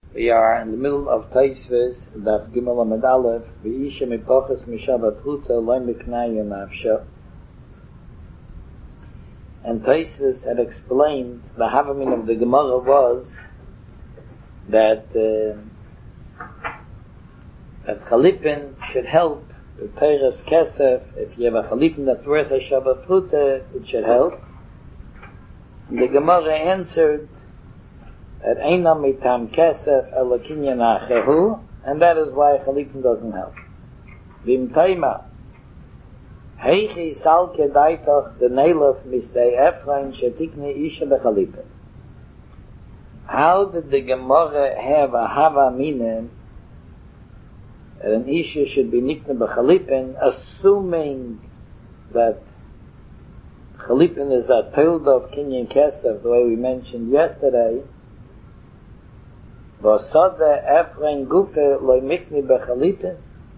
We are in the middle of Taisvis, Daf Gimel Amud Aleph, V'isha mipoches mishavat pruta loy miknaya nafsha. And Taisvis had explained, the Havamin of the Gemara was that Chalipin should help with Teres Kesef. If you have a Chalipin that's worth a shavat pruta, it should help. And the Gemara answered, at Einam mitam kesef elakinyan achehu, and that is why Chalipin doesn't help. Vim taima, heichi salke daitoch the neilef mistei Ephraim shetikne isha bechalipin. How did the Gemara have a hava minen that an isha should be nikne bechalipin, assuming that Chalipin is a told of kinyan kesef, the way we mentioned yesterday? V'asada Ephraim gufe loy mikni bechalipin.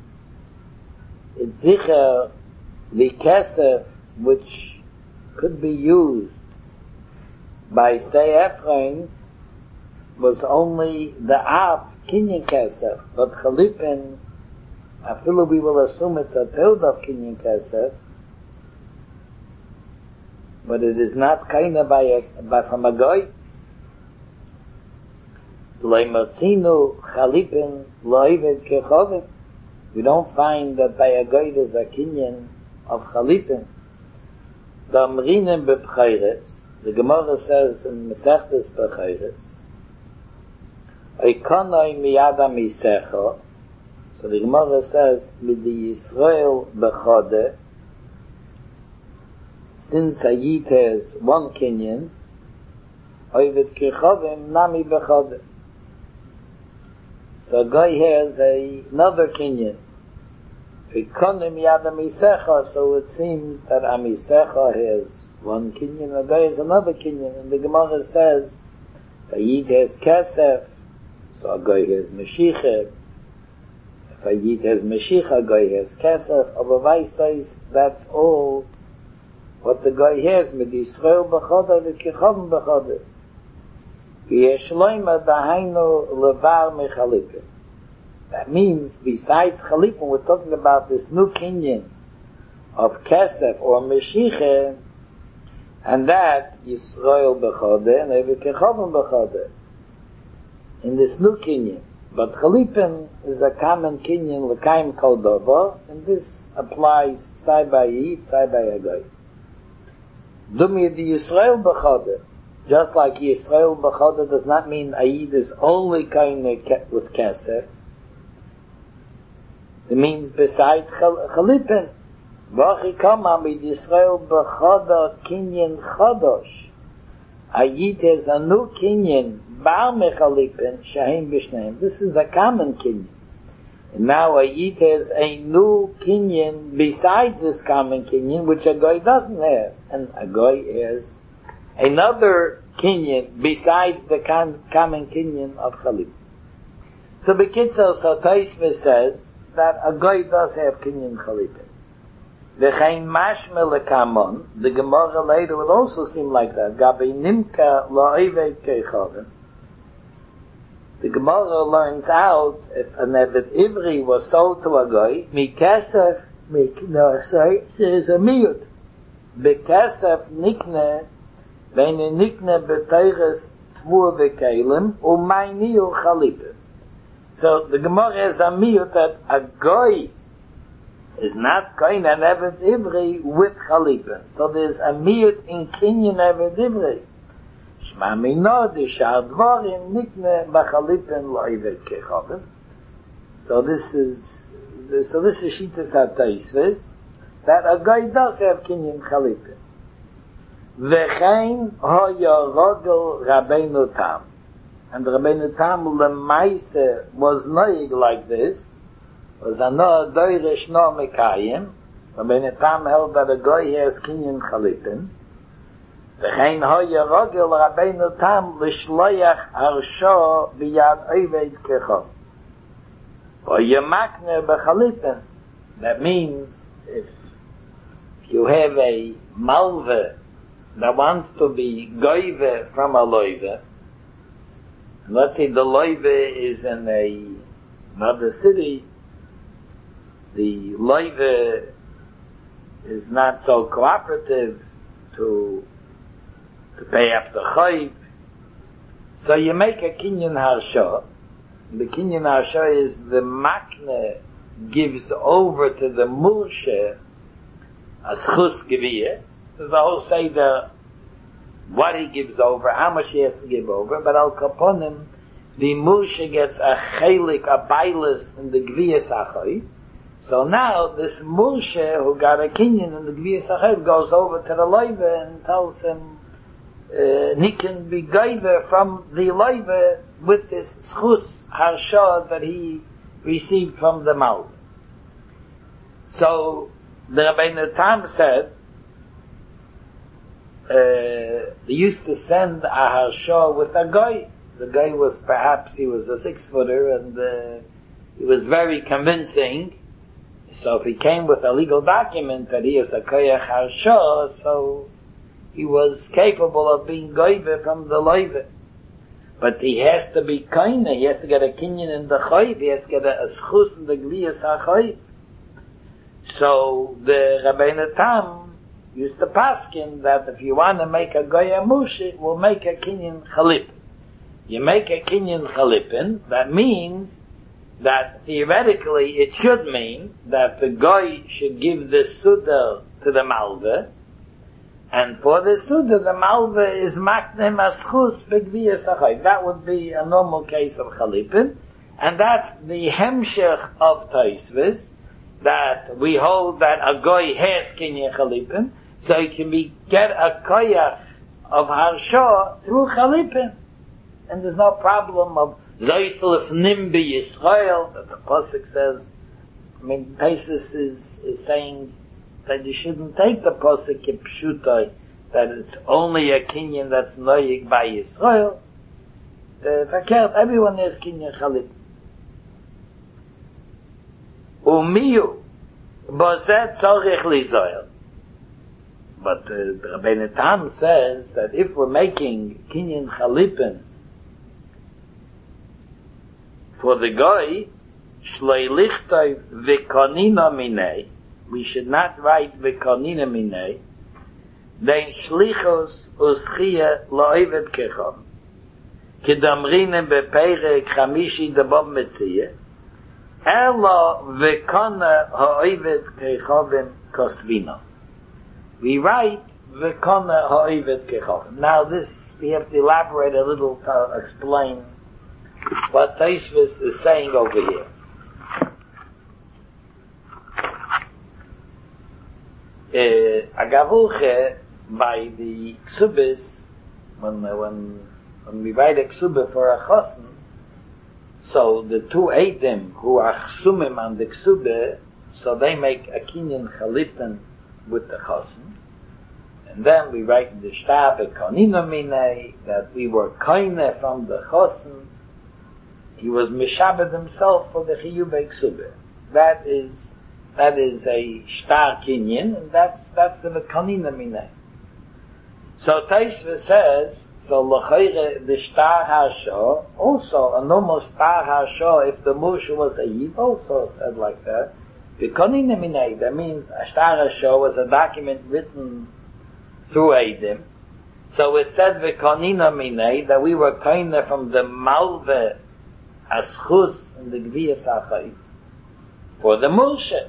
It's zicher the kesef which could be used by stay Ephraim was only the af kinyan kesef, but Chalipin, afilu we will assume it's a told of kinyan kesef, but it is not kinda by from a goy. We don't find that by a goy there's a kinyan of Chalipin. The Gemara says in Mesechtes Bechayres, so the Gemara says, Midi Yisrael Bechode, since a Yid has one kinyan, Oivet Kirchovim Nami Bechode. So a guy has another kinyan. So it seems that Amisecha has one kinyan, a guy has another kinyan, and the Gemara says, if a Yid has Kesef, so a guy has Meshicha. If a Yid has Meshicha, a guy has Kesef. Otherwise, that's all what the guy has, Med Yisrael B'choda, the Kichavim B'choda. That means, besides Chalipin, we're talking about this new kinyan of Kesef or Meshicha, and that Yisrael B'choda and Eved Kechavim B'choda in this new kinyan. But Chalipin is a common kinyan, L'kaim Kol Dover, and this applies side by Yid, side by Agoy. Dumi the Yisrael B'choda. Just like Yisrael B'choda does not mean Ayid is only kind with Kesef. It means besides Chalipin. V'achi kama mid Yisrael B'choda kinyan chodosh. Ayid has a new kinyan, Bar Mechalipin, Shahim B'shneim. This is a common kinyan. And now Ayid has a new kinyan besides this common kinyan, which a Goy doesn't have. And a Goy has another kinyan besides the common kinyan of Chalipin. So B'kitzur, so Taisvis says that a Goy does have kinyan Chalipin. V'chein mashme lekamon, the Gemara later will also seem like that. Gabi nimka lo'eved keichavim. The Gemara learns out if an Eved Ivri was sold to a Goy, mikesef miknasai, says a miyut. B'kesef nikne, Veine nikne beteires tvur v'kelim, umayniu Chalipin. So the Gemara has a miyut that a Goy is not going an Eved Ivri with Chalipin. So there's a miyut in kinyan Eved Ivri. Shma mino d'shar dvorim nikne b'Chalipin lo'eved kechavim. So this is Shitas HaTaisvis, that a Goy does have kinyan Chalipin. V'chein hoya rogel Rabbeinu Tam. And Rabbeinu Tam lemaise was noig like this, was ano doirish no mekayim. Rabbeinu Tam held that a Goy has kinyan Chalipin. V'chein hoya rogel Rabbeinu Tam l'shloyach harsho b'yad oved kechav. V'yemakne b'Chalipin. That means if you have a malve that wants to be goive from a loive, let's say the loive is in another city, the loive is not so cooperative to pay up the chayv, so you make a kinyan harsha. The kinyan harsha is the makne gives over to the murshe a schus geviyah. There's the whole seder what he gives over, how much he has to give over, but al kaponim, the murshe gets a chelik, a bailus in the geviyah sachay. So now this murshe who got a kinyan in the geviyah sachay goes over to the loive and tells him he can be gaiver from the loive with this schus harsha that he received from the mouth. So the Rabbeinu Tam said they used to send a harsha with a guy. The guy was perhaps he was a 6-footer and he was very convincing. So if he came with a legal document that he is a koyach harsha, so he was capable of being goyve from the loive. But he has to be kaina, he has to get a kinyan in the chayv, he has to get a schus in the gliyas ha-chayv. So the Rabbeinu Tam used to paskin that if you want to make a goya mushik, we'll make a kinyan chalip. You make a kinyan chalipin, that means that theoretically it should mean that the goy should give the suda to the malva, and for the suda, the malva is maknem aschus begviyas achayv. That would be a normal case of chalipin, and that's the hemshech of Tosfos, that we hold that a goy has kinyan chalipin, so he can get a koyach of harsha through chalipin, and there's no problem of zoysel if nimbi Yisrael, that the pasuk says. I mean, Tosfos is saying that you shouldn't take the posuk kipshutai, that it's only a kinyan that's noyig by Yisrael. Verkehrt, everyone has kinyan chalip. Umiyu, bozet tzorich lizoyel. But the Rabbeinu Tam says that if we're making kinyan chalipin for the goy, shloi lichtoi v'konina minei, we should not write v'konina minei, dein shlichos uschia lo'ovet kechom, k'damrine beperek chamishi debom metziyah, elo v'kona ha'ovet kechovim kosvino. We write v'kona ha'ovet kechovim. Now this, we have to elaborate a little to explain what Tosfos is saying over here. Agavuche, by the ksubis, when we write a ksubah for a chosin, so the two eidim who are chsumim on the ksubah, so they make a kinyan chalipin with the chosin, and then we write in the shtab a konina minei, that we were koine from the chosin, he was mishabed himself for the chiyubei ksubah. That is a shtar kinyan, and that's the konina minei. So Tosfos says, so l'chayre the shtar harsha, also a normal shtar harsha, if the mursha was a yid, also said like that. The konina minei, that means a shtar harsha was a document written through eidim. So it said the konina minei, that we were koine from the malve aschus in the gviyas achayv for the mursha.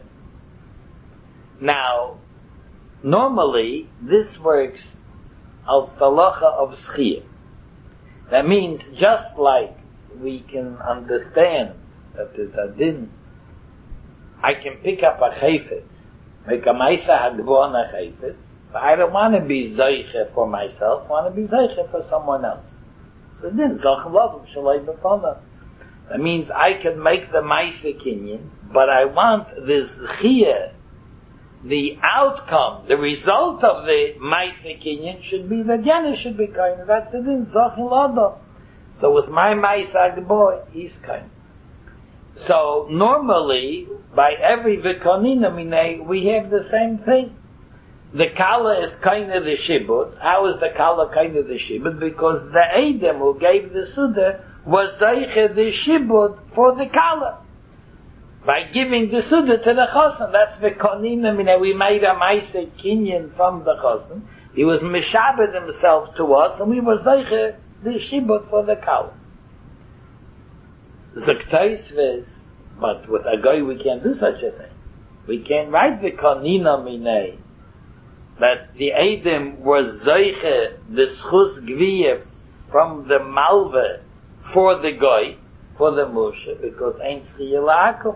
Now, normally this works al talacha of schiyah. That means just like we can understand that there's a din, I can pick up a chayfetz, make a maisa hagvona chayfetz, but I don't want to be zeiche for myself, I want to be zeiche for someone else. So then, zochavlav shalai b'fanav. That means I can make the maisa kinyan, but I want this chiyah, the outcome, the result of the Maisa Kinyan should be that Yana should be kind. That's the din, Zachin Lado. So with my Maisa boy, he's kind. So normally, by every V'konina Minei, we have the same thing. The Kala is kind of the Shibud. How is the Kala kind of the Shibud? Because the Edom who gave the Suda was Zeiche the Shibud for the Kala. By giving the Suda to the Chosen. That's the Konina, we made a Maise Kinyan from the Chosen. He was Mishabed himself to us, and we were Zeiche the Shibud for the Kala. Zoktaisves, but with a guy we can't do such a thing. We can't write the Konina Minei, that the Edom was Zeiche, the Schus Gviye from the Malve for the guy, for the Moshe, because Ein Schiyah La'akum.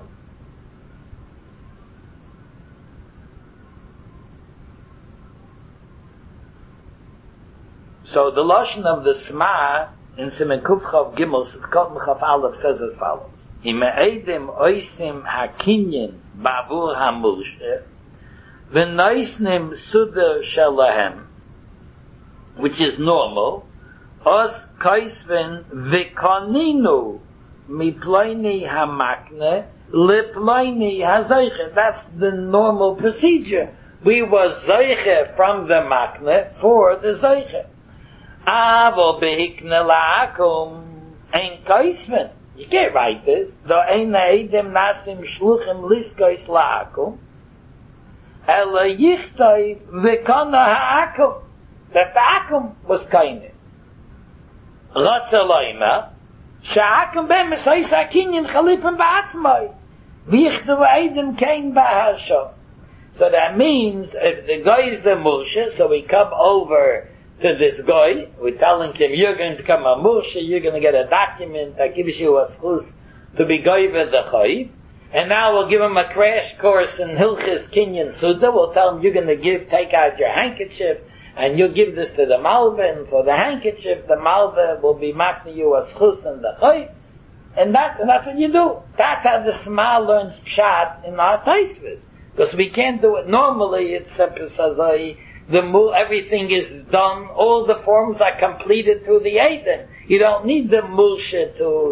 So the Lashon of the Sma in Simen Kuf Chav Gimel Sivkot Mechav Aleph says as follows: Im Edom oisim hakinyin ba'avur hamoshe v'noisnim suda shalahem, which is normal, os kaisven v'koninu miploini hamakne liploini hazayche. That's the normal procedure. We was zayche from the makne for the zayche. Avo behikne la'akum ein kaisven. You can't write this. Do ein ha'edem nasim shluchim liskois la'akum ela yichtoi v'kona ha'akum. That the akum was kaine. Ratza loima sha'akum ben mesayis ha'kinyin chalipim ba'atzmai v'yichtu v'edem kein ba'hasho. So that means if the guy is the Moshe, so we come over to this guy, we're telling him, you're going to become a Moshe, you're going to get a document that gives you a schus to be goyve the Chayiv, and now we'll give him a crash course in Hilchis Kinyan Suda. We'll tell him you're going to take out your handkerchief, and you'll give this to the Malva, and for the handkerchief, the Malva will be making you a schus in the Chayiv, and that's what you do. That's how the Sma learns Pshat in our Taisvis. Because we can't do it normally, it's everything is done, all the forms are completed through the Eden. You don't need the Mulsha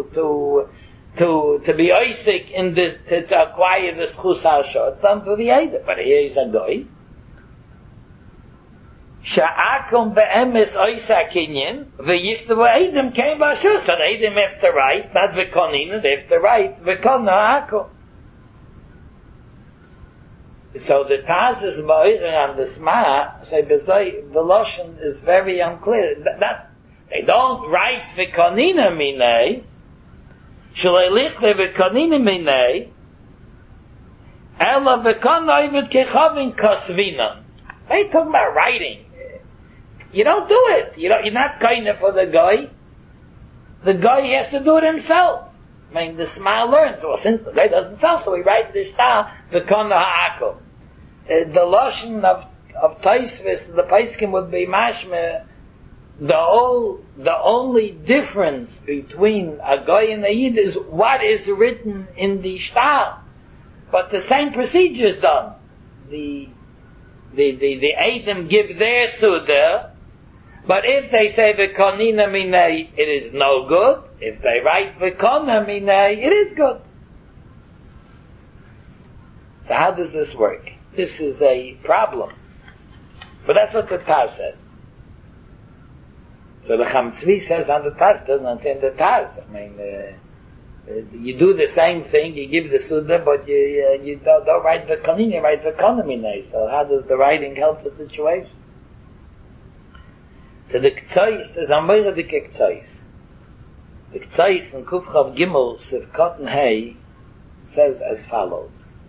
to be Isaac in this, to acquire the Schus HaSho. It's done through the Eden. But here is a guy. Sha'akum be'emes Isaac Kinyan, v'yichtavu Eden came b'ashus. So the Eden have to write, not v'konin, they have to write v'kona ha'akum. So the Taz is Ma'ir and the Sma say the Lashon is very unclear. That they don't write v'konina minei, shalei lichle v'konina minei, ela v'konai v'tkechavin kasvinan. They talk about writing. You don't do it. You're not kind for the guy. The guy has to do it himself. I mean, the Sma learns. Well, since the guy does himself, so he writes the shtar v'kona ha'akum. The Lashon of Taisvis, the Paiskim would be mashme, the only difference between a guy and a yid is what is written in the shtar. But the same procedure is done. The Edom give their Suda, but if they say v'konina minei, it is no good. If they write v'kona minei, it is good. So how does this work? This is a problem. But that's what the Taz says. So the Cham Tzvi says on the Taz, doesn't understand the Taz. I mean, you do the same thing, you give the Suda, but you don't write the Konin, you write the Konaminei. So how does the writing help the situation? So the K'tzais, there's Amoira the K'tzais. The K'tzais in Kuf Chav Gimel, Sivkot and Hay, says as follows.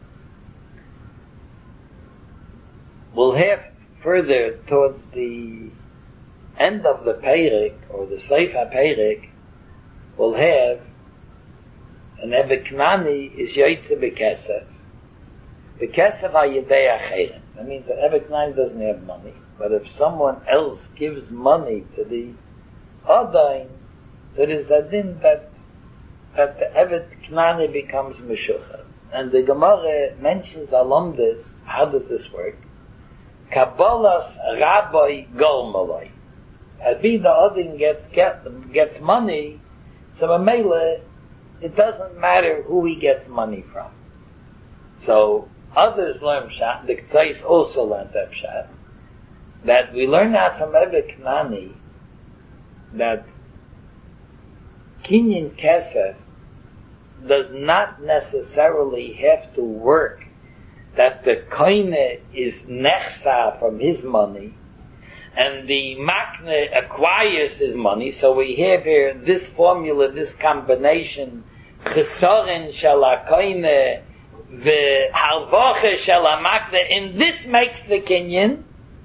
We'll have further towards the end of the Peirik, or the Seif HaPeirik, we'll have an Evet Knani is Yoitze B'Kesef. B'Kesef HaYedei Acherim. That means that Evet Knani doesn't have money, but if someone else gives money to the Adain, there is a din that the Evet Knani becomes Meshuchah. And the Gemara mentions along this, how does this work? Kabbalas Rabbi Golmalai. As the Odin gets money, so a Mele, it doesn't matter who he gets money from. So others learn Pshat, the K'tzais also learned that Pshat, that we learn out from Evet Knani that Kinyan Kesef does not necessarily have to work that the koine is nechsa from his money, and the makne acquires his money. So we have here this formula, this combination, chesorin shel hakoine v'harvoche shel hamakne, and this makes the kinyan.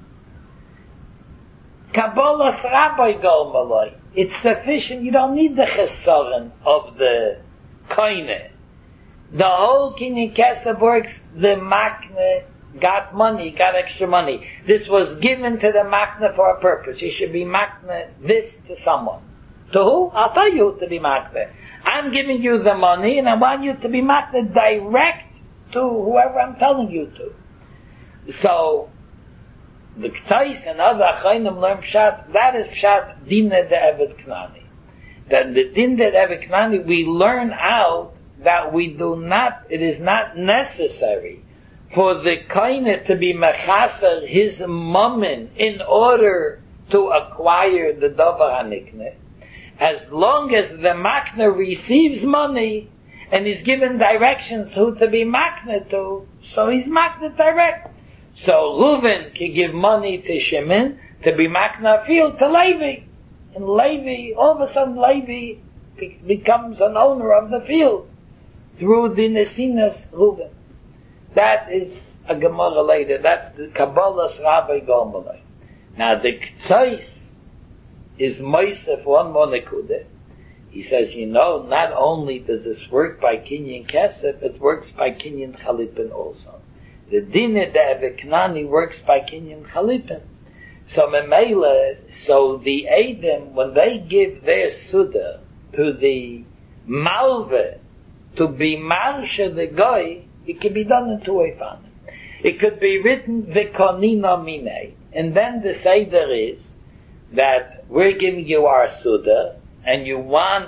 Kabbalas Rabbi Gol Malay. It's sufficient. You don't need the chesorin of the koine. The whole kinyan kesef works. The makne got money, got extra money. This was given to the makne for a purpose. He should be makne this to someone. To who? I'll tell you who to be makne. I'm giving you the money, and I want you to be makne direct to whoever I'm telling you to. So, the Ktais and other Achainim learn Pshat, that is Pshat Dinah de Evet Knani. That the Din de Evet Knani, we learn out that we do not, it is not necessary for the koine to be mechaser his mammon in order to acquire the davar hanikne, as long as the makne receives money and is given directions who to be makne to, so he's makne direct. So Reuven can give money to Shimon to be makne a field to Levi, and Levi, all of a sudden Levi becomes an owner of the field through the Nesinas Reuven. That is a Gemara later. That's the Kabbalas Rabbi Gomalai. Now the Ktsais is Moisef one more nekude. He says, not only does this work by Kinyan Kesef, it works by Kinyan Chalipin also. The Dinah de Eviknani works by Kinyan Chalipin. So Memela, so the Edom, when they give their Suda to the Malve to be Marsha the Goy, it can be done in two ways. It could be written V'konina Mine, and then the Seder is that we're giving you our Suda, and we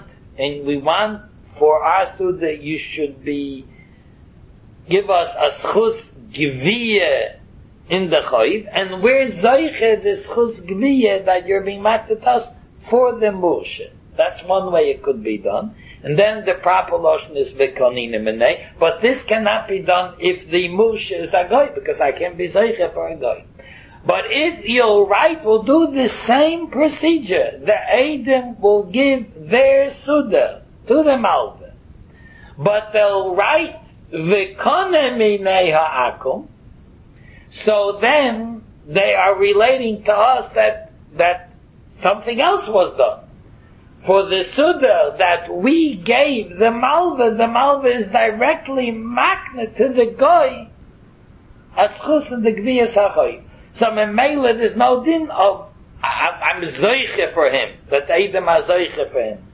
want for our Suda you should give us a schus gviyah in the Chayv, and we're Zayche the schus gviyah that you're being makted us for the Murshe. That's one way it could be done. And then the proper lotion is v'konina minei, but this cannot be done if the Murshe is a goy, because I can't be Zayche for a goy. But if you're right, we'll do the same procedure. The Edom will give their Suda to the Malva, but they'll write v'kone minei ha'akum, so then they are relating to us that something else was done. For the Suda that we gave the Malva is directly makna to the Goy, as chus in the Gviyas HaChoy. So Memela, there's no din of, I'm Zoiche for him, that Edom are Zoiche for him.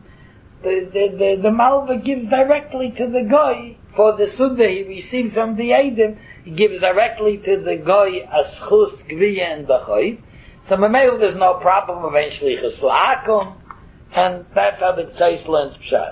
The Malva gives directly to the Goy, for the Suda he received from the Edom, he gives directly to the Goy, as chus Gviya and the Choy. So Memela, there's no problem eventually, chus la'akum, and that's how the Tzais learns Pshat.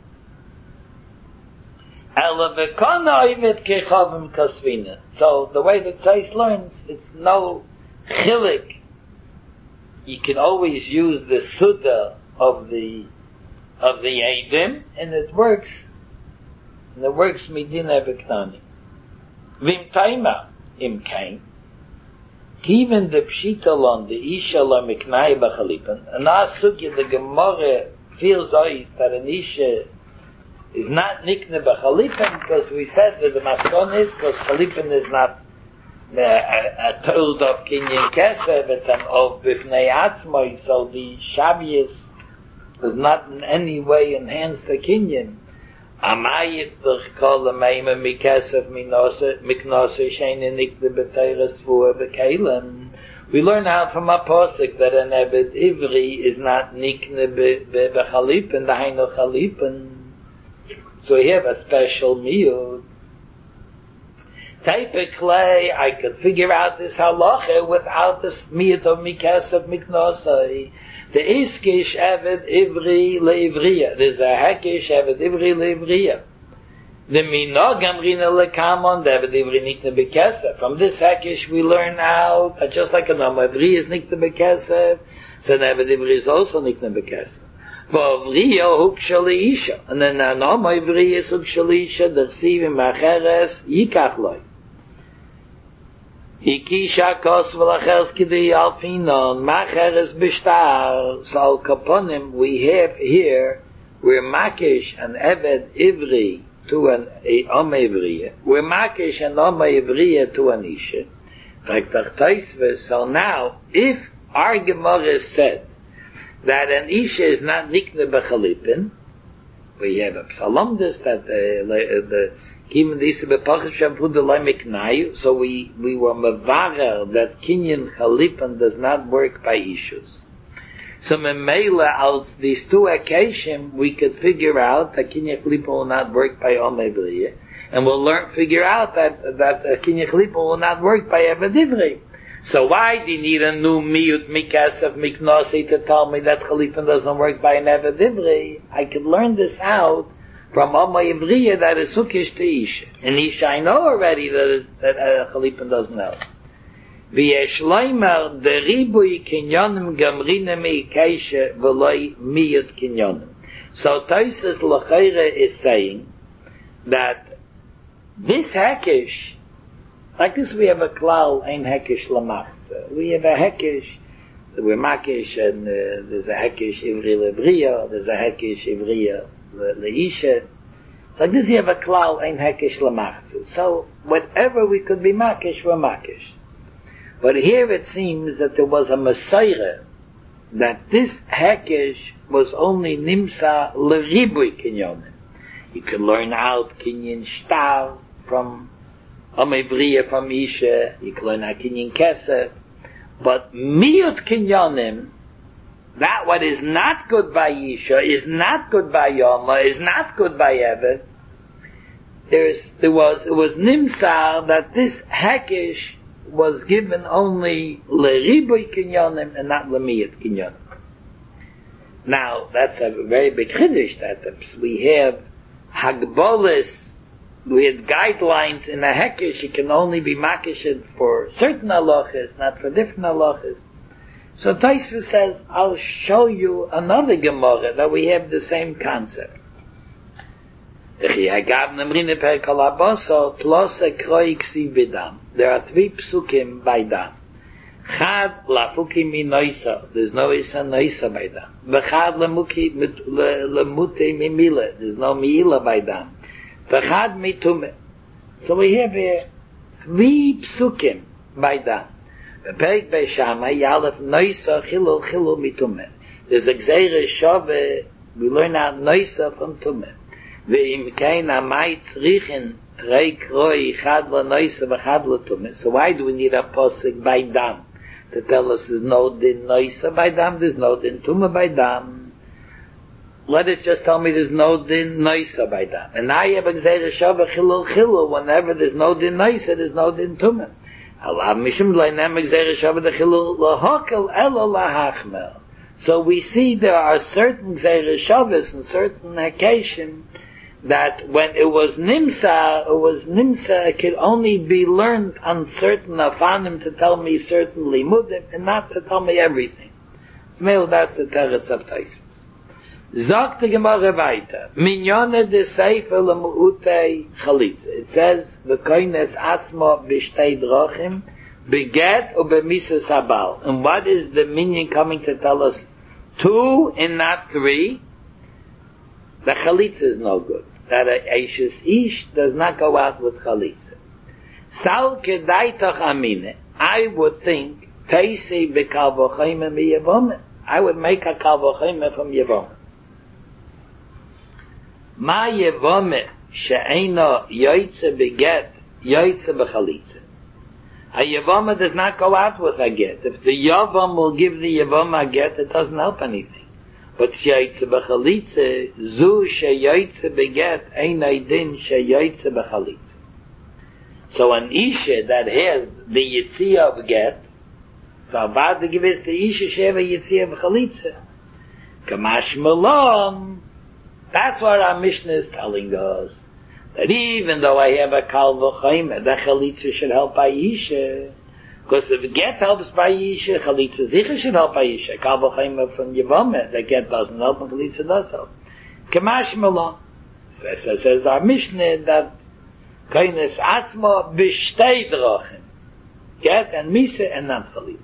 So the way the Tzais learns, it's no chilik. You can always use the Suda of the Eidim, and it works midina v'knani. Vim taima im kain. Even the pshitalon, the isha la miknai b'chalipan, and our sugya, the Gemara feels always that an isha is not nikne b'chalipan, because we said that the maskon is, because chalipan is not a told of kinyan kesef, it's an of bifnei atzmoi, so the shavius does not in any way enhance the kinyan. Amayit kol l'meima mikesef miknose sheine nikne b'teiras v'ua b'keilim. We learn out from a posik that an Ebed Ivri is not nikne b'chalipan, dahainu chalipan. So we have a special meal. Typically, I could figure out this halacha without this miyat of mikesef miknosai. The iskish Eved Ivri leivriya. There's a hakish Eved Ivri leivriya. The minog amrina lekamon, the Eved Ivri nikne bekesef. From this hakish we learn out that just like a nom Ivri is nikne bekesef, so the Eved Ivri is also nikne bekesef. V'avriya huksha leisha. And then Anama Ivriya is huksha leisha, d'chsivim acheres yikach loy. Ikisha kos v'lacheres kidei alfinon, macheres b'shtar. So al kaponim, we have here, we're makish an eved ivri to an Oma Ivriya. We're makish an Oma Ivriya to an isha. So now, if our Gemara said that an isha is not nikne b'chalipin, we have a psalmdus that the Kim Disa b'pachas shampud l'ay miknayu, so we were mevarer that kinyan chalipin does not work by ishus. So memela, as these two occasions, we could figure out that kinyan chalipin will not work by Oma Ivriya, and we'll figure out that kinyan chalipin will not work by Eved Ivri. So why do you need a new miyut mikasef miknosi to tell me that chalipin doesn't work by an Eved Ivri? I could learn this out from Oma Ivriya that is hukish to isha. And isha I know already that chalipin doesn't help. V'yesh loimer deribui kinyonim gamrina meikaisha v'loi miyut kinyonim. So Tosfos L'chaira is saying that this hekesh, like this we have a klal, ein hekesh lamachza. We have a hekesh, we're makish, and there's a hekesh ivri lebriya, there's a hekesh ivriya leisha. So like this you have a klal, ein hekesh lamachza. So whatever we could be makish, we're makish. But here it seems that there was a Messiah, that this hekesh was only nimsa leribui kinyonim. You could learn out kinyan shtar from Oma Ivriya from isha, you could learn out kinyan kesef, but miyut kinyonim, that what is not good by isha, is not good by Yoma, is not good by Eved, it was nimsa that this hekesh was given only leribui kinyonim and not lemiyut kinyonim. Now, that's a very big chiddush that we have hagbolis, we had guidelines in a hekesh, you can only be makished for certain halachas, not for different halachas. So Tosfos says, I'll show you another Gemara that we have the same concept. There are 3 psukim by dam. Chad lafuki mi noisa, there's no isa noisa by dam. V'chad lemute mimila, there's no miila by dam. V'chad mitume. So we have here 3 psukim by dam. V'perik be'shama yalef noisa chilul mitume. There's a gzeira shove, we learn out noisa from tume. Ve'im kein amay tzrichen trei kroi chad lanoisa v'chad l'tume. So why do we need a posik by dam to tell us there's no din noisa by dam, there's no din tume by dam? Let it just tell me there's no din noisa by dam. And now you have a gzeira shava chilul, whenever there's no din noisa, there's no din tume. Alav mishum leinem gzeira shava the chilul lahakel elo lahachmel. So we see there are certain gzeira shavas and certain occasions that when it was nimsa, it could only be learned on certain afanim to tell me certain limudim and not to tell me everything. So that's the teretz of Tosfos. Zok the Gemara weiter. Minyone de seifer lemuutei chalitza. It says, v'koines atzmo b'shtei drochim, beget u b'misas habal. And what is the minyan coming to tell us? 2 and not 3. The chalitza is no good. That a Eishes Ish does not go out with chalitza. Sal kedaitach amine. I would think, teisi bekal v'choyme mi yevome. I would make a kal v'choyme from yevome. Ma yevome she'eino yoytze beget, yoytze b'chalitza. A yevome does not go out with a get. If the yavam will give the yevome a get, it doesn't help anything. But she'yotze b'chalitza, zu she'yotze beget, ein aydin she'yotze b'chalitza. So an isha that has the yitzia of get, so about to give us the isha sheva yitzia b'chalitza. Kamash malon, that's what our Mishnah is telling us. That even though I have a kal v'choyme, the chalitza should help by isha. Because if get helps by Yisha, Chalitza sicher should help by Yisha. Kalvachayim from Yevameh, that get doesn't help, and Chalitza does help. Kamash Malon. Says our Mishnah that Koines Atzma b'shtei drachim. Get and Misa and not Chalitza.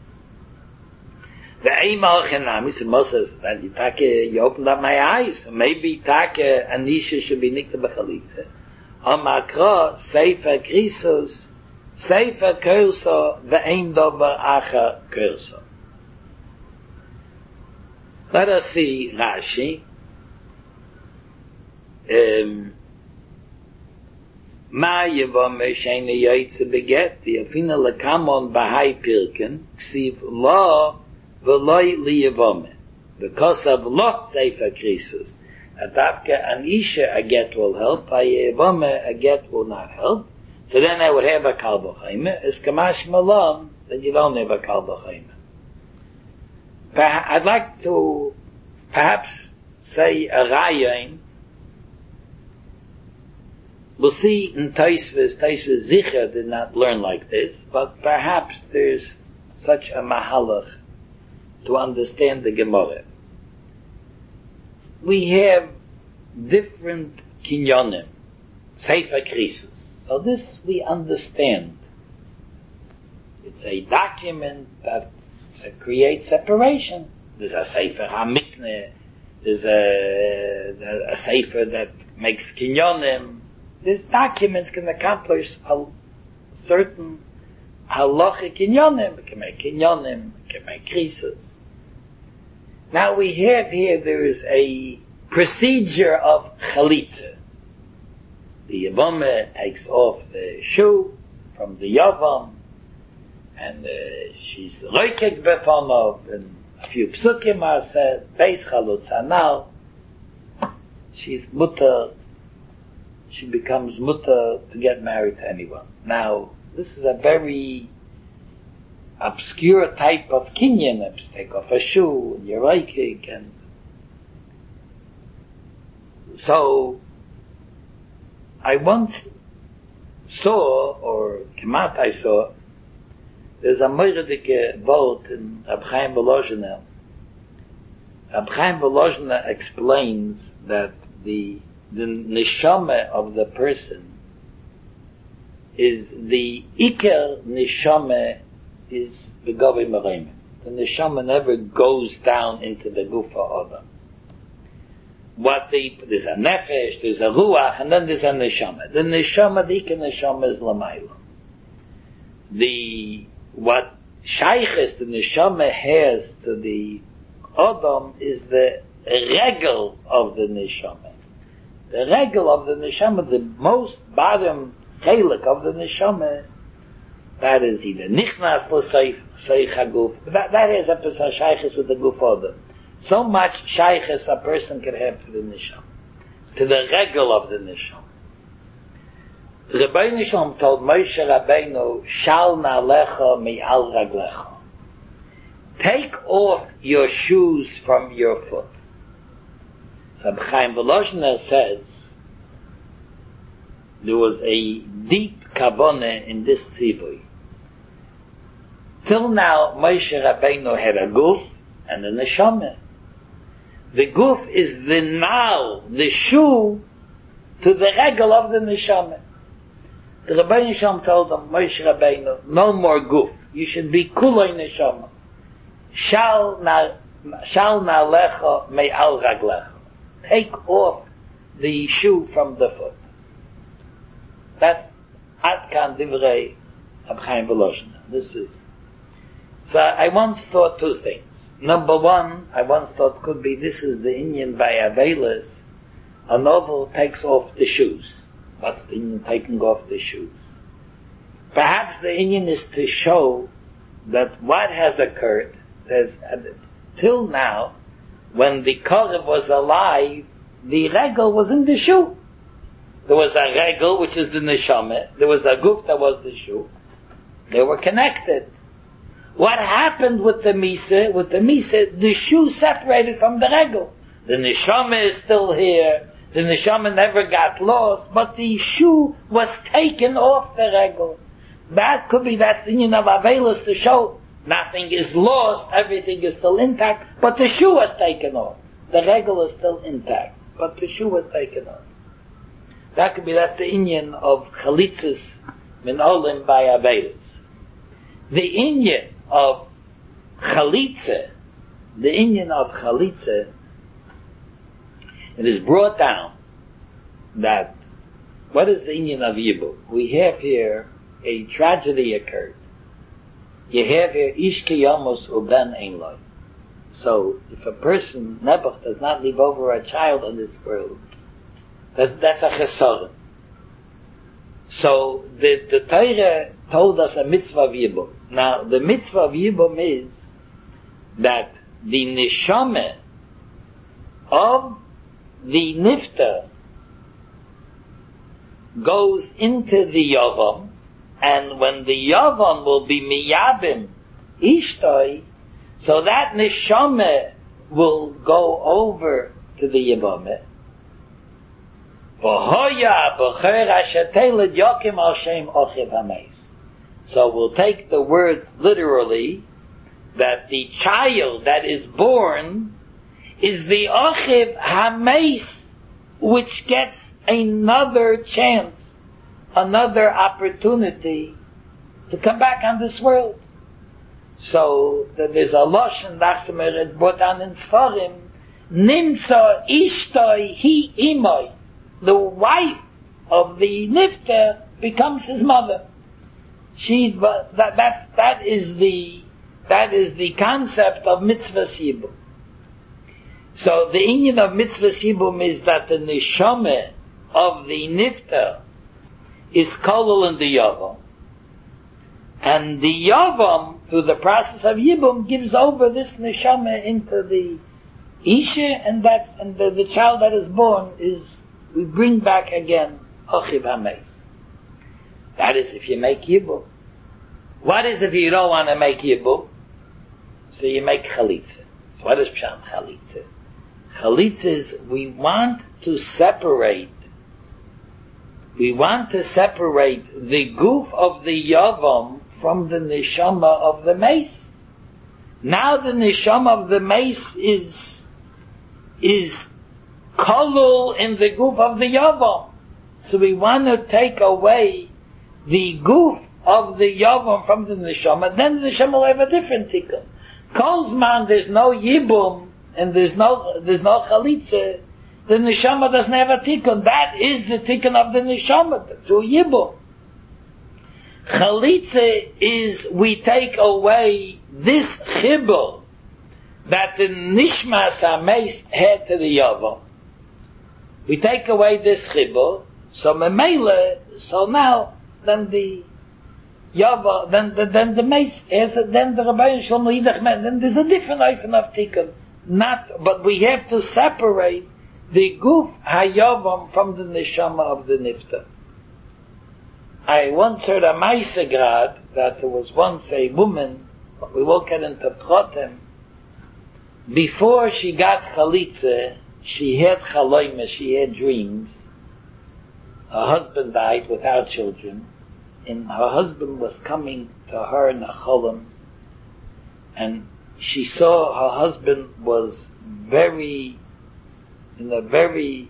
The Eimal Chenami, so Moses, that you opened up my eyes, so maybe Take Anisha should be Nikta b'Chalitza. Amakra, Sefer Krisos, Sefer Kursa, Ve'ein Dover Acha Kursa. Let us see Rashi. Ma Yevameh Sheina Yaitze Beget, Yafina Lekamon Bahai Pirken, Ksiv La V'loi Liyevameh. Because of Lot Sefer Krisos, Adavka Anisha a get will help, by Yevameh a get will not help. So then I would have a Kal B'Chaimah. As Kamash Malam, then you don't have a Kal B'Chaimah. I'd like to perhaps say a Rayon. We'll see in Taisvus Zicha did not learn like this, but perhaps there's such a mahalach to understand the Gemara. We have different kinyonim, Sefer Krisos. So this we understand. It's a document that creates separation. There's a Sefer HaMikneh, there's a Sefer that makes kinyonim. These documents can accomplish a certain halachic kinyonim. It can make kinyonim, it can make krisos. Now we have here, there is a procedure of chalitza. The Yevameh takes off the shoe from the Yavam, and she's roikek befonov, and a few psukim are said, beis chalutz anal, she's mutter, she becomes mutter to get married to anyone. Now, this is a very obscure type of kinyan. Take off a shoe, and you're roikek, and so I once saw, or Kemat I saw, there's a Moiradike vote in Reb Chaim Volozhiner. Reb Chaim Volozhiner explains that the neshama of the person is the Iker neshama is Begavi Merayim. The neshama never goes down into the Gufa Adam. There's a nefesh, there's a ruach, and then there's a neshama. The neshama, the Iker neshama is Lamayla. What shayches the neshama has to the Adam is the regel of the neshama. The regel of the neshama, the most bottom chelik of the neshama, that is either nichnas l'seif haguf. That is a person shayches with the guf Adam. So much shayches a person can have to the neshama, to the regel of the neshama. The Rebbeinu Shalom told Moshe Rabbeinu, Shal na'alecha mi'al raglecha. Take off your shoes from your foot. So Reb Chaim Volozhiner says, there was a deep kavanah in this tzivui. Till now, Moshe Rabbeinu had a guf and a neshama. The guf is the nal, the shoe, to the regel of the neshama. The Rebbeinu Shalom told him, Moshe Rabbeinu, no more guf. You should be kulay neshama. Shal na'alecha me'al raglecha. Take off the shoe from the foot. That's Adkan Divrei Reb Chaim Volozhiner. This is. So I once thought two things. Number one, I once thought could be this is the Inyan by Avelis. A novel takes off the shoes. What's the Inyan taking off the shoes? Perhaps the Inyan is to show that what has occurred, till now, when the Korev was alive, the regel was in the shoe. There was a regel, which is the neshama. There was a guf that was the shoe. They were connected. What happened with the Misa? With the Misa, the shoe separated from the regel. The neshama is still here. The neshama never got lost, but the shoe was taken off the regel. That could be that's the union of Avelis to show nothing is lost, everything is still intact, but the shoe was taken off. The regel is still intact, but the shoe was taken off. That could be that's the union of Chalitzes min olim by Avelis. The union of Chalitze, it is brought down that what is the union of Yibum? We have here a tragedy occurred. You have here Ishki Yamos Uben Einloi. So if a person, Nebuch, does not leave over a child in this world, that's a chesaron. So the Torah told us a mitzvah of Yibum. Now the mitzvah of Yibum is that the neshama of the nifter goes into the yavam, and when the yavam will be miyabim ishtoi, so that neshama will go over to the yavameh. So we'll take the words literally, that the child that is born is the Achiv Hameis, which gets another chance, another opportunity to come back on this world. So there's a Lashon Nachsemer brought down in Sfarim, Nimtza Ishtoi Hi Imoi. The wife of the Nifter becomes his mother. That is the concept of mitzvah yibum. So the inyan of mitzvah yibum is that the neshama of the nifter is kolol in the yavam, and the yavam through the process of yibum gives over this neshama into the isha, and the child that is born is we bring back again achiv hameis. That is if you make yibum. What is if you don't want to make yibum? So you make chalitza. So what is pshat chalitza? Chalitza is we want to separate the goof of the yavam from the neshama of the mace. Now the neshama of the mace is kolul in the goof of the yavam. So we want to take away the goof of the yavam from the neshama, then the neshama will have a different tikkun. Kolzman, there's no yibum, and there's no chalitza, the neshama doesn't have a tikkun. That is the tikkun of the neshama, through yibum. Chalitza is we take away this chibur that the nishmas hameis had to the yavam. We take away this chibur, so memele, so now, then the Yava, then the mace has then the Rabbi Shalom Yidach man, then there's a different item of tikkun. But we have to separate the guf hayavam from the neshama of the nifta. I once heard a Meisegrad that there was once a woman, we won't get into Protem, before she got chalitza, she had chaloime, she had dreams. Her husband died without children, and her husband was coming to her in a cholam, and she saw her husband was in a very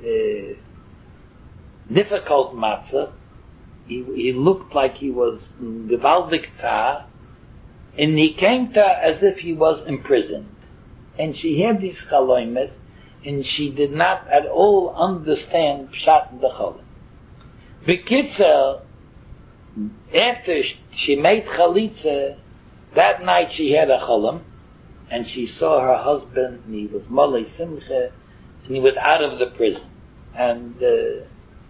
difficult matzah. He looked like he was gewaldig tzar, and he came to her as if he was imprisoned. And she had these chaloimes, and she did not at all understand pshat in the cholam. B'kitzer, after she made chalitza, that night she had a cholam, and she saw her husband, and he was molei simcha, and he was out of the prison. And the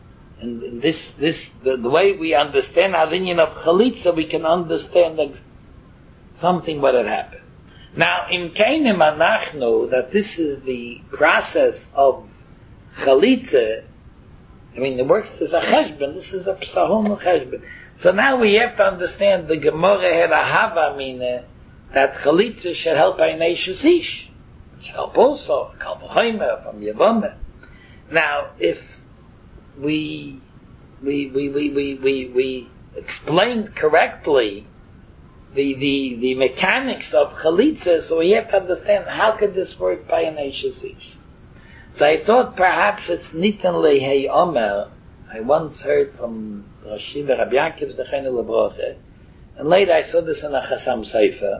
way we understand our union of chalitza, we can understand that something what had happened. Now, in Kainim Anachnu, that this is the process of chalitza. I mean, it works as a cheshbon. This is a psahum cheshbon. So now we have to understand the Gemara had a hava mina that chalitza should help a neshus ish. It should help also kal v'chomer from Yavameh. Now, if we explained correctly the mechanics of chalitza, so we have to understand how could this work by an Eishes Ish. So I thought perhaps it's nitan lehei omer. I once heard from Rosh Yeshiva Rabbi Yaakov Zechenu Lebroche, and later I saw this in a Chasam Sofer.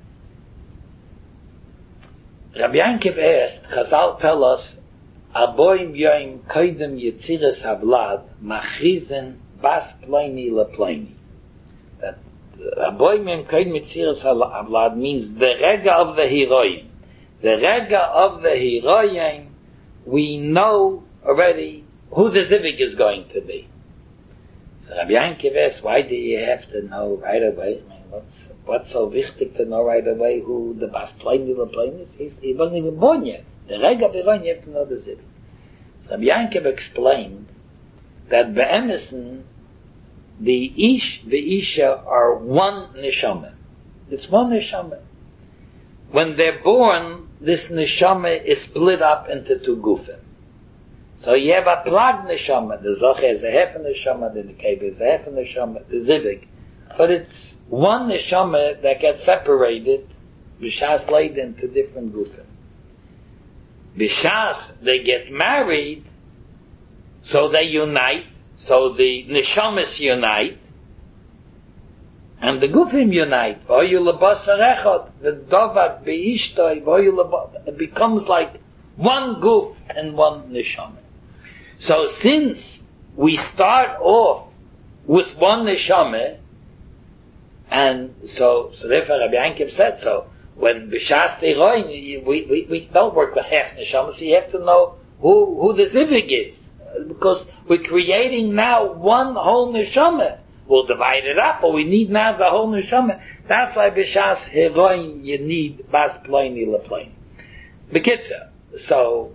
Rabbi Yaakov asked, Chazal tell us, Aboim yoim koidem yetziras hablad, machrizen bas ploini leploini. That Aboim yoim koidem yetziras hablad means the rega of the heroim. The rega of the heroim, we know already who the zivig is going to be. So Rabbi Yankov asked, why do you have to know right away? I mean, what's so wichtig to know right away who the bas ploini leploini is? He wasn't even born yet. The rega b'roin, you have to know the zivig. So Rabbi Yankov explained that be'emison, the ish, the isha are one neshama. It's one neshama. When they're born, this neshama is split up into two gufim. So you have a plag neshama. The zoche is a half a neshama, the nekeva is a half a neshama, the zivig. But it's one neshama that gets separated, b'shas laid into different gufim. B'shas, they get married, so they unite, so the neshamas unite, and the gufim unite. V'hoyu lebasar echad, v'dovad be'ishtoi, v'hoyu lebasar, it becomes like one guf and one neshama. So since we start off with one neshama, and so therefore Rabbi Yankov said so, when b'shas teiroin, we don't work with half neshama, so you have to know who the zivig is. Because we're creating now one whole neshama. We'll divide it up, but we need now the whole neshama. That's why b'shas heroin you need bas ploini leploini. Bekitza. So,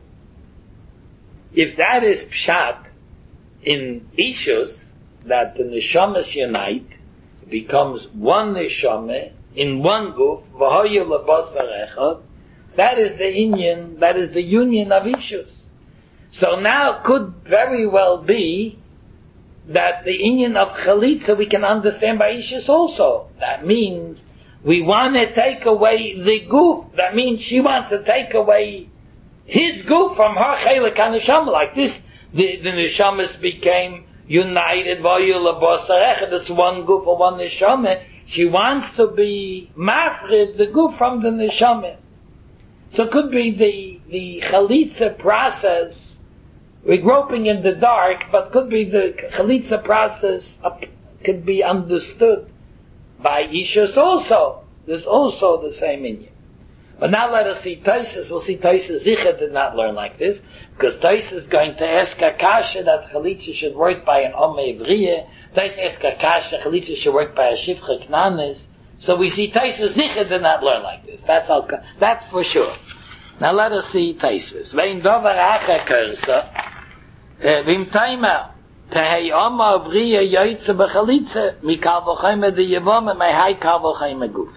if that is pshat in ishus, that the neshamas unite, it becomes one neshama in one guf, v'hoyu lebasar echad, that is the inyan, that is the union of ishus. So now it could very well be that the inyan of chalitza we can understand by ishus also. That means we want to take away the guf. That means she wants to take away his guf from her chelik haneshama. Like this, the neshamas became united. V'hoyu lebasar echad. It's one guf or one neshama. She wants to be mafrid the guf from the neshama. So it could be the chalitza process. We're groping in the dark, but could be the chalitza process could be understood by ishus also. There's also the same inyan. But now let us see Tosfos. We'll see Tosfos Zicha did not learn like this, because Tosfos is going to ask a kasha that chalitza should work by an Omei Vriya. Tosfos asks a kasha chalitza should work by a Shifcha Knanis. So we see Tosfos Zicha did not learn like this. That's for sure. Now let us see Tosfos. Vein dover acha kursa, vim taima, tehei oma vriya yoytze b'chalitze, mi kal v'chayme de yevome, my high kal v'chayme guf.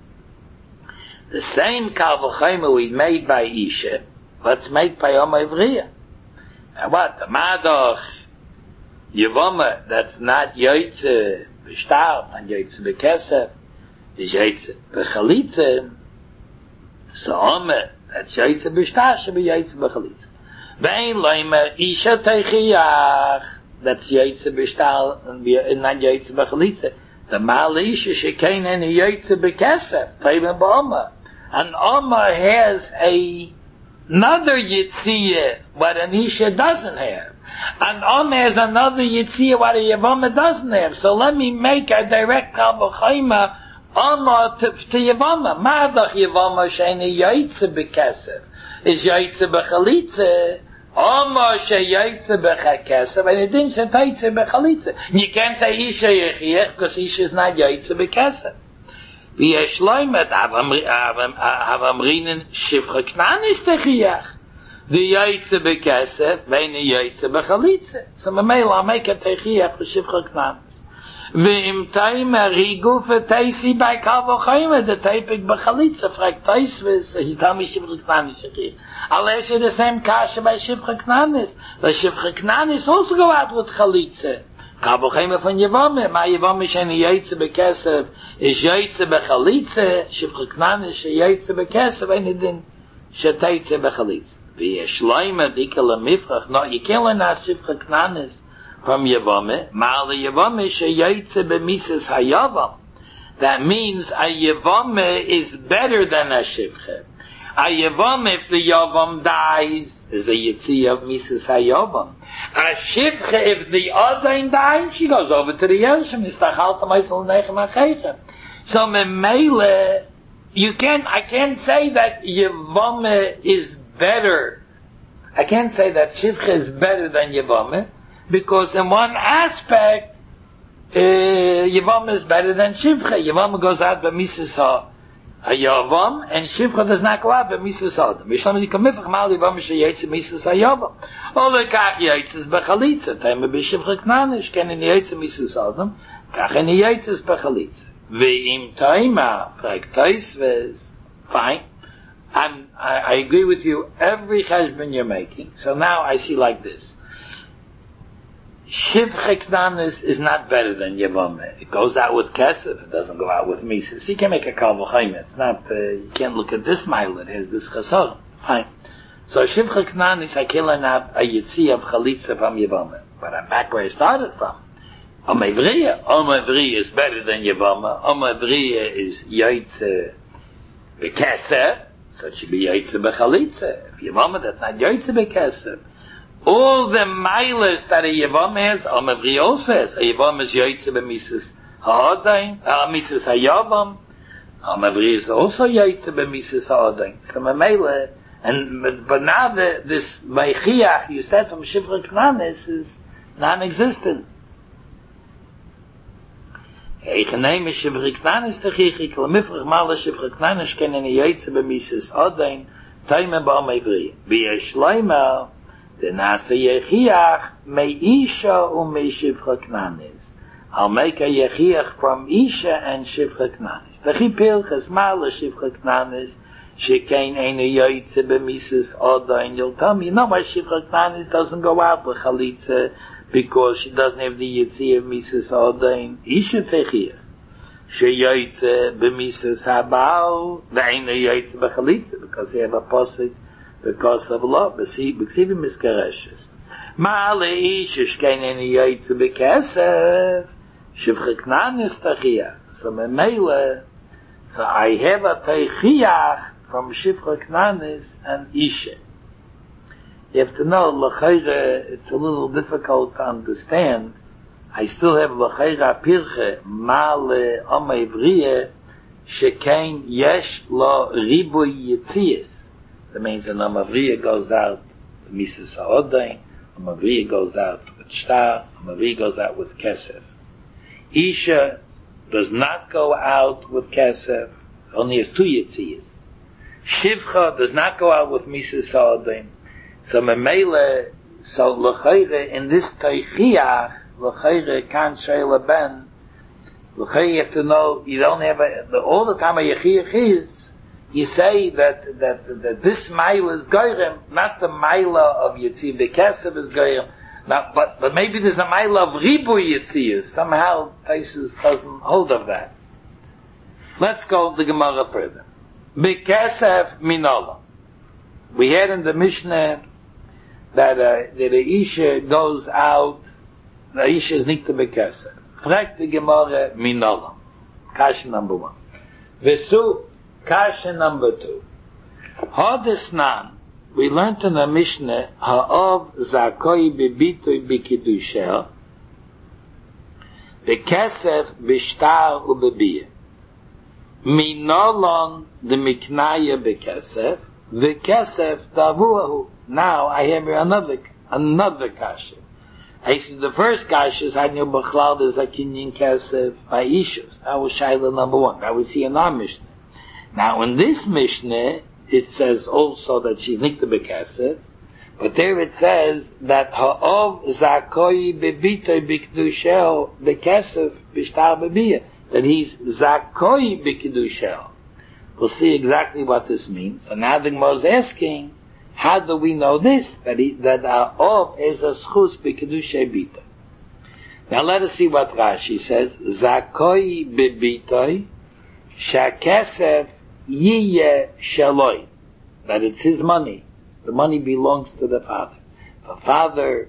The same kal v'chayme we made by Isha, let's make by oma vriya. And what? The madoch, yevome, that's not yoytze b'shtar, and yoytze b'kesef, is yoytze b'chalitze, so oma, that's yoytze b'shtar, should be yoytze b'chalitze. Vein leimer isha teichiach, that's yoytze b'shtar, and not yoytze b'chalitze. The mal isha shekein any yoytze b'kesef, teimen b'oma. And Oma has another yitziyah, what an isha doesn't have. And Oma has another yitziyah, what a yevama doesn't have. So let me make a direct kal v'chayma Oma to Yevama. Madach Yevama she'eni yoytze b'kesef. Is yoytze b'chalitze. Oma she'yoytze b'chakesef. And it didn't say yoytze b'chalitze. You can't say Isha yechiech, because Isha is not yoytze b'kesef. V'yesh loimet havamrinen shifcha knanis techiech. The yoytze b'kesef, ve'ni yoytze b'chalitze. So I'll make a techiech for shifcha knanis. V'im taimer hi gufe teisi by kal v'chayme, the teipik b'chalitza, fragt Tosfos, he told me shivcha knanis shechir. I'll ask you the same kasha by shivcha knanis. The shivcha knanis also go out with chalitza. Kavuchema von Yevame, ma Yevame sheni yaitze bekesef, is yaitze bechalitze, shivcha knan is yaitze bekesef, and then shetaitze bechalitze. V'yeshloima dikala mifrach, no, you can't learn out shivcha knanis from Yevame, ma le Yevame she yaitze bemises hayavam. That means a Yevame is better than a shivcha. A Yavam, if the Yavam dies, is a Yitzi of Mises HaYavam. A Shivcha, if the Adain dies, she goes over to the Yelshim, Istachalta Meisel Nechem HaChechem. So, Memele, I can't say that Yavam is better. I can't say that Shivcha is better than Yavam, because in one aspect, Yavam is better than Shivcha. Yavam goes out by Mises HaYavam, Yavam, and Shivcha does not go out by Mises Adam. Mishlama dikamifach mal Yavam sheyetze Mises Yavam. Ole kach yetzes bechalitza. Taime b'Shivcha knanish ken in yetzes Mises Adam. Kach in yetzes bechalitza. Ve'im taima frag taisves. Fine. I agree with you. Every cheshbon you're making. So now I see like this. Shivcha Knanis is not better than Yevame. It goes out with Kesef, it doesn't go out with Mises. You can make a Kal V'chaim. It's not, you can't look at this mile, it has this Chasor. Fine. So Shivcha Knanis, I can learn out a Yitzi of Chalitza from Yevame. But I'm back where I started from. Omavriya is better than Yevame. Omavriya is Yaitze B'Kesef, so it should be Yaitze B'Chalitza. If Yevame, that's not Yaitze B'Kesef. All the miles that a Yavam has, Amavri also has. A Yavam is Yaitze b'Mises Ha'adain, Mises HaYavam. Amavri is also Yaitze b'Mises Ha'adain. So Mamela, but now this Meichiach you said from Shivcha Knanis is non-existent. Eicheneim is Shivcha Knanis techichi, kol mifrach mala Shivcha Knanis ken in Yaitze b'Mises Ha'adain, Taime ba'Amavri. V'yesh Leima, the Nasa Yechiach mei Isha umei Shivcha Knanis. I'll make a Yechiach from Isha and Shivcha Knanis. The Chipilchas Mala Shivcha Knanis Shekein Einu Yaitze b'Mises Adain. You'll tell me, you know why Shivcha Knanis doesn't go out with Chalitza? Because she doesn't have the Yitzi of Mises Adain. Isha Techiach She Yaitze b'Mises Habal Ve'einu Yaitze b'Chalitza, because they have a posik because of love, b'ksivim miskereshes. Ma'ale ishish keinen yaitze b'kesef, shivcha knanis tachiach. So memele, so I have a tachiach from shivcha knanis and isha. You have to know, l'chayre, it's a little difficult to understand. I still have l'chayre pirche, ma'ale omevriye, shekein yesh lo ribu yitzias. That means the Amavriya goes out with Mises HaOdain, Amavriya goes out with Shtar, Amavriya goes out with Kesef. Isha does not go out with Kesef, only has 2 Yitzias. Shivcha does not go out with Mises HaOdain. So Memele, so L'chayre, in this Teichiach, L'chayre can't Sheila Ben, L'chayre you have to know, you don't have all the time a Yechiach is, you say that this mile is goyrem, not the mile of Yitzi B'Kesef is goyrem, but maybe there's a mile of Ribu Yitzias. Somehow Taisus doesn't hold of that. Let's go the Gemara further. B'Kesef Minola. We had in the Mishnah that the Isha goes out, the Isha is Nikta B'Kesef. Frag the Gemara Minola. Kasha number 1. Vesu Kasha number 2. Hadesnan, we learned in the Mishnah, Ha'ov zakoi bebitoi b'kidushel, b'kesef b'shtar u'bebiyah. Minolon the miknaya b'kesef, v'kesef davuahu. Now I have here another kasha. I see the first kasha is Hanyo B'chlal the Zakinyin Kesef by Ishus. That was Shaila number 1. That we see in our Mishnah. Now in this Mishnah, it says also that she's Nikta B'Kesef, but there it says that Ha'ov Zakoi B'Bitoi B'Kedushel B'Kesef B'Shtar B'Biyah, that he's Zakoi B'Kedushel. We'll see exactly what this means. So now the Gemara is asking, how do we know this? That Ha'ov is a schus B'Kedushay B'Toi. Now let us see what Rashi says. Zakoi bebitoi shakesef yiyeh shaloi. That it's his money. The money belongs to the father. The father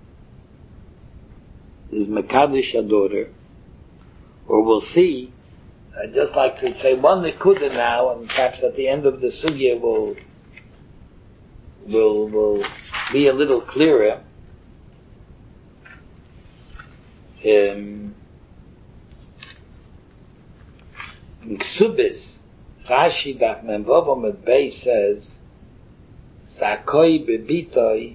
is Mekadosh a daughter, or we'll see. I'd just like to say one nekuda now, and perhaps at the end of the sugya will be a little clearer. Ksubis, Rashi Daf Memvav Med Bey says, Zakoi bebitoi,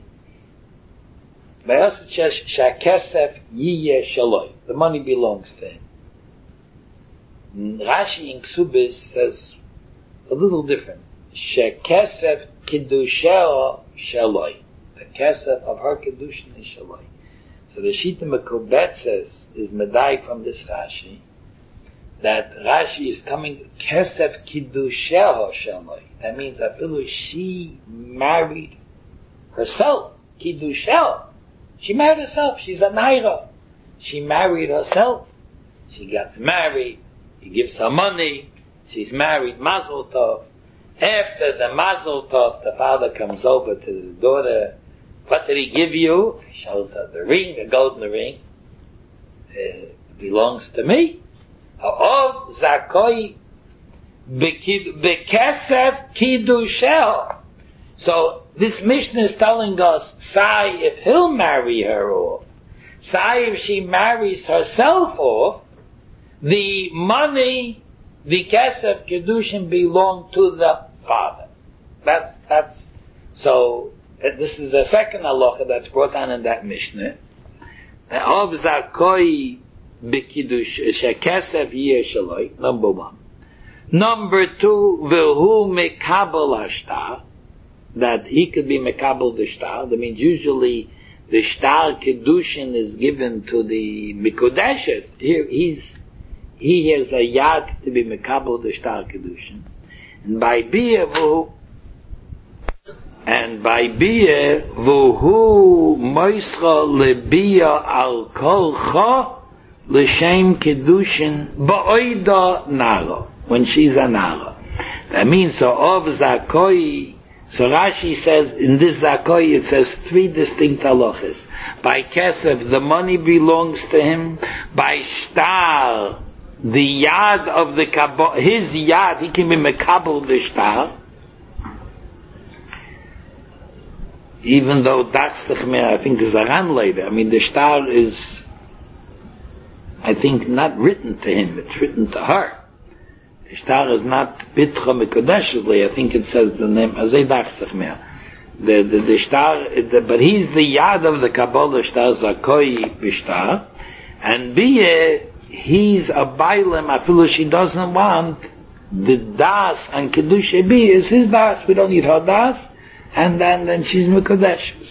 Shakesef yiyeh shaloi. The money belongs to him. Rashi in Ksubis says a little different. Shekesef kiddusheo shaloi. The kesef of her kiddushin is shaloi. So the Shita Mekubet says, is medayik from this Rashi, that Rashi is coming, kesef kiddusheo shaloi. That means that she married herself. Kiddusheo. She married herself. She's a naira. She married herself. She gets married. He gives her money. She's married. Mazel tov. After the mazel tov, the father comes over to the daughter. What did he give you? He shows her the ring, the golden ring. It belongs to me. Ha'ov zakoi bekesef kiddushel. So this Mishnah is telling us, Sai, if he'll marry her off, Sai, if she marries herself off, the money, the kesef kedushin belong to the father. That's, so, this is the second halacha that's brought down in that Mishnah. Of zakoi b'kiddush shekesef yeh shaloi, number one. Number two, v'hu mekabel hashtar, that he could be mekabel the shtar. That means usually the shtar kedushin is given to the mikodeshes. Here he has a yad to be mekabel the shtar kedushin. And by bia v'hu moischa lebia al kolcha l'shem kedushin ba'oida nara, when she's a nara. That means so of zakoi. So Rashi says, in this zakoi, it says three distinct halachas. By kesef, the money belongs to him. By shtar, the yad of the kabbalah, his yad, he can be mekabel the shtar. Even though Dachstachmer, I think, is a ran later. I mean, the shtar is, I think, not written to him, it's written to her. The shtar is not bitcha mekodeshly. I think it says the name Azay Dachstachmer. The shtar, but he's the yad of the kabbalah shtar zakoi b'shtar, and he's a bailam. Afilu she doesn't want the das and kedusha be is his das. We don't need her das, and then she's mekodeshes.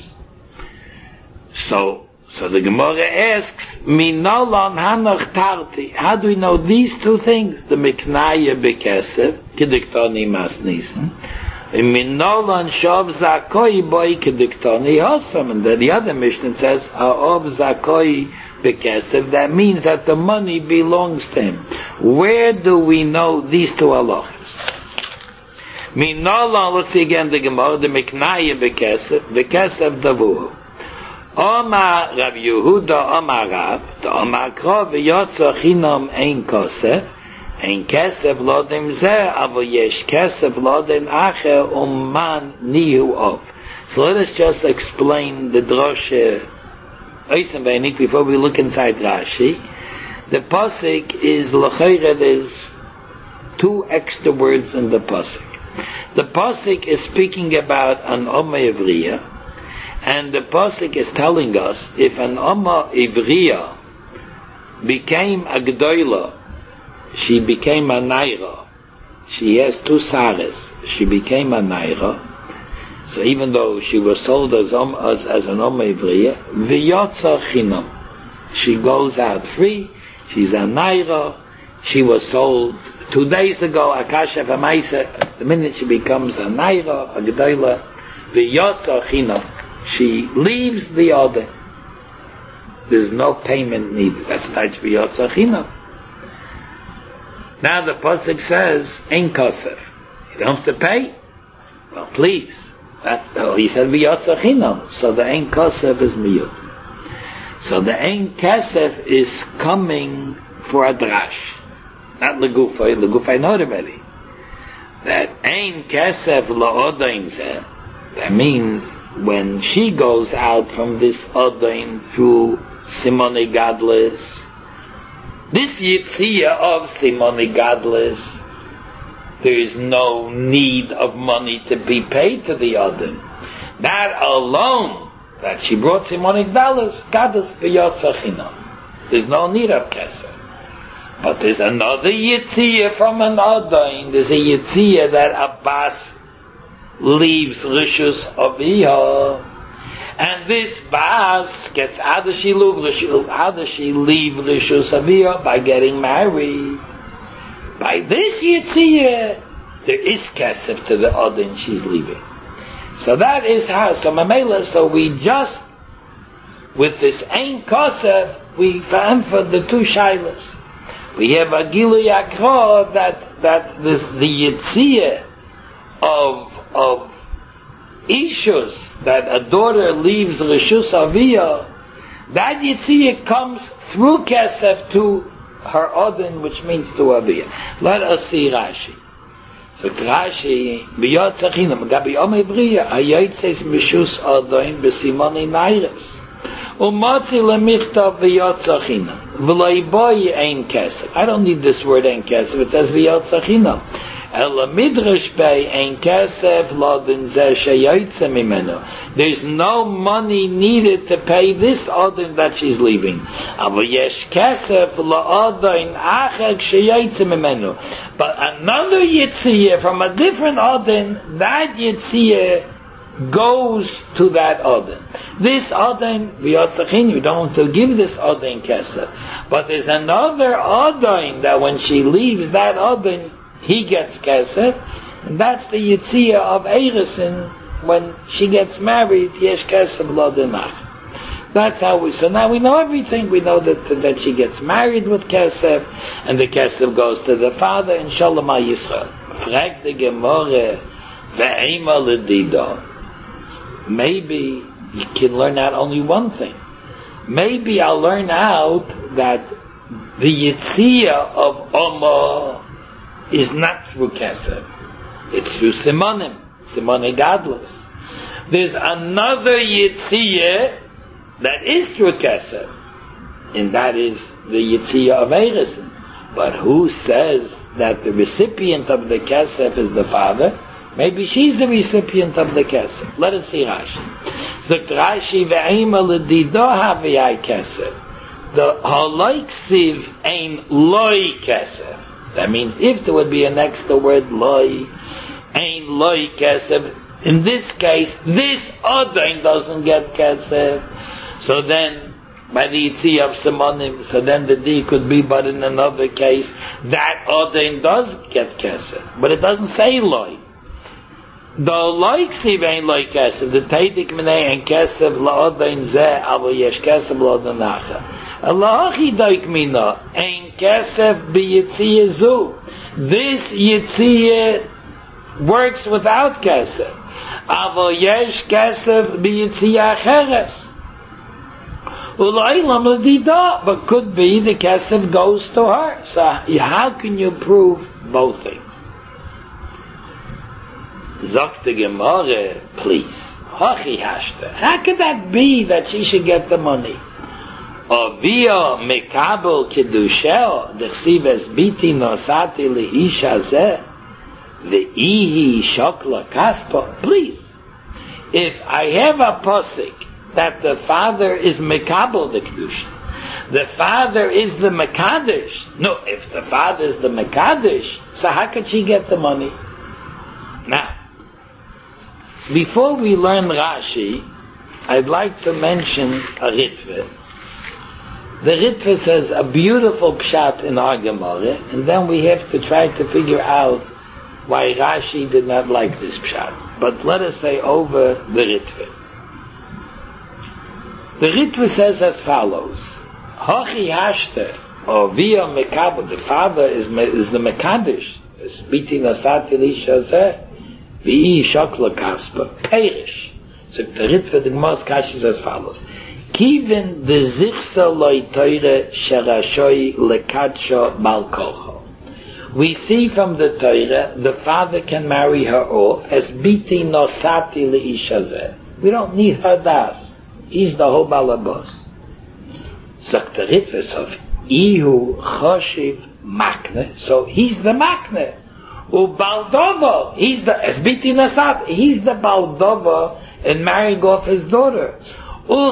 So the Gemara asks, Minolan hanoch tarti. How do we know these two things? The miknaya bekesef, kediktoni masnisen, and Minolan shov zakoi boy kediktoni hosam. And then the other Mishnah says, ha'ov zakoi bekesef. That means that the money belongs to him. Where do we know these two halachas? Minolan, let's see again the Gemara, the miknaya bekesef davuhu. Omar Rav Yehuda Omar Rav, the Omar Krov Yotza Chinam Ein Kosef, Ein Kesef Lodem Zeh, Avo Yesh Kesef Lodem Acher Uman Nihu Of. So let us just explain the drosha Oisem Beinik before we look inside Rashi. The pasuk is l'chayre. There's two extra words in the pasuk. The pasuk is speaking about an Oma Ivriya. And the pasuk is telling us, if an Amma Ivriya became a Gdoila, she became a Naira. She has two saras. She became a Naira. So even though she was sold as an Amma Ivriya, V'yotza Chinam. She goes out free. She's a Naira. She was sold 2 days ago, Akasha V'maisa. The minute she becomes a Naira, a Gdoila, V'yotza Chinam. She leaves the order. there's no payment needed. That's Taich V'Yotza Chinam. Now the pasuk says, Ein Kosef. You don't have to pay? Well, please. He said V'Yotza Chinam. So the Ein Kosef is miyut. So the Ein Kesef is coming for a drash. Not Legufay. Legufay know already. That Ein Kesef La'odain Zeh. That means when she goes out from this Odain through Simone Gadlis, this Yitziyah of Simone Gadlis, there is no need of money to be paid to the Odain. That alone, that she brought Simone Gadlis V'Yotza Chinam. There's no need of Kesef. But there's another Yitziyah from an Odain. There's a Yitziyah that Abbas leaves Rishus Aviyah, and this Bas gets how does she leave Rishus Aviyah? By getting married. By this Yitziyah, there is Kesef to the Odin she's leaving. So that is how. So Mamela. So we just with this Ein Kosef we found for the two Shailas. We have a Gilu Yakro that the Yitziyah of Ishus, that a daughter leaves Rishus Aviyah, that Yitziyah comes through Kesef to her Odin, which means to Aviyah. Let us see Rashi. So Rashi, V'Yotza Chinam, Gabi Omei Briya, Hayotzes Mishus Odin B'Simoni Nairis. Umatzi lemichtav V'Yotza Chinam. V'loi boi ein Kesef. I don't need this word ein Kesef, it says V'Yotza Chinam. There's no money needed to pay this Odin that she's leaving. But another Yitziyah from a different Odin, that Yitziyah goes to that Odin. This Odin, you don't want to give this Odin Kesef. But there's another Odin that when she leaves that Odin, he gets Kesef, and that's the Yitziyah of Eirison. When she gets married, Yesh Kesef Lo Denach. That's how so now we know everything. We know that she gets married with Kesef, and the Kesef goes to the father, in Shalom HaYisrael. Frag the Gemara, Ve'ema L'Dido. Maybe you can learn out only one thing. Maybe I'll learn out that the Yitziyah of Omo is not through Kesef. It's through Simone Gadlus. There's another Yitziyah that is through Kesef, and that is the Yitziyah of Eirison. But who says that the recipient of the Kesef is the father? Maybe she's the recipient of the Kesef. Let us see Rashi. Zok Rashi ve'ema l'dido haviyai Kesef. The haloik siv ein loi Kesef. That means if there would be an extra word loi, ein loi Kesef. In this case, this Odain doesn't get Kesef. So then, by the Yitziyah of Simonim, so then the D could be, but in another case, that Odain does get Kesef. But it doesn't say loi. The loi ksiv ein loi Kesef, the teidik minei ein Kesef la'odain zeh, avo yesh Kesef la'odanacha. Allahi doik mina, ein Kesef b'yitziyah zu. This Yitziyah works without Kesef. Avo yesh Kesef b'yitziyah acheres. But could be the Kesef goes to her. So how can you prove both things? Zok the Gemara, please. Hachi hashta. How could that be that she should get the money? Ovia mekabel kedushel dechsives biti nosati leisha zeh veihi shokla kaspa. Please, if I have a posik that the father is mekabel the kedusha, the father is the mekadesh. No, if the father is the mekadesh, so how could she get the money? Now, before we learn Rashi, I'd like to mention a Ritva. The Ritva says a beautiful pshat in our Gemara, and then we have to try to figure out why Rashi did not like this pshat. But let us say over the Ritva. The Ritva says as follows: Hachi hashte, or via mekabel, the father is the mekadosh, is biti nasat elisha zeh, v'i shokla kaspa, perish. So the Ritva, the Gemara's Kash is as follows: Kiven the zichsa loy teire sherashoi lekadsha balkocho. We see from the Torah, the father can marry her off as biti nosati leisha zeh. We don't need her das. He's the whole balabos. Sagt der Ritva of Ihu Choshiv Makne, so he's the Makne. U Baldovo, he's the Esbiti Nasab, he's the Baldovo in marrying off his daughter. So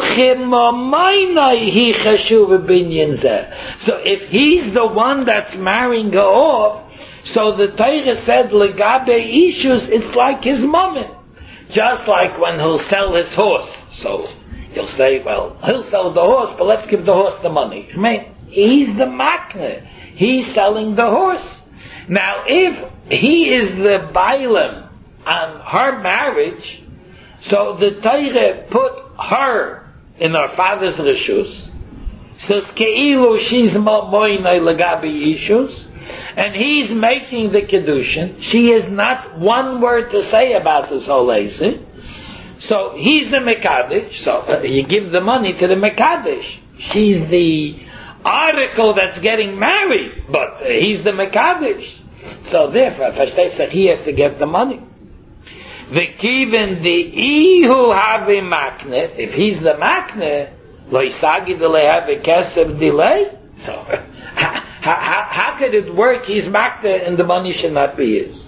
if he's the one that's marrying her off, so the Torah said Legabe Ishus, it's like his moment. Just like when he'll sell his horse. So he'll say, well, he'll sell the horse, but let's give the horse the money. I mean, he's the makne. He's selling the horse. Now, if he is the bailam on her marriage, so the Torah put her in her father's reshus, says, Ke'ilu she's mo'moinai legabi ishus, and he's making the kedushin. She has not one word to say about this whole Eiseh. So he's the Mekadesh, so you give the money to the Mekadesh. She's the article that's getting married, but he's the Mekadesh. So therefore, he has to get the money. The Kivin, the Ihu have a makne, if he's the makne, lo isagi de have a kesef delay. So how could it work? He's makne and the money should not be his.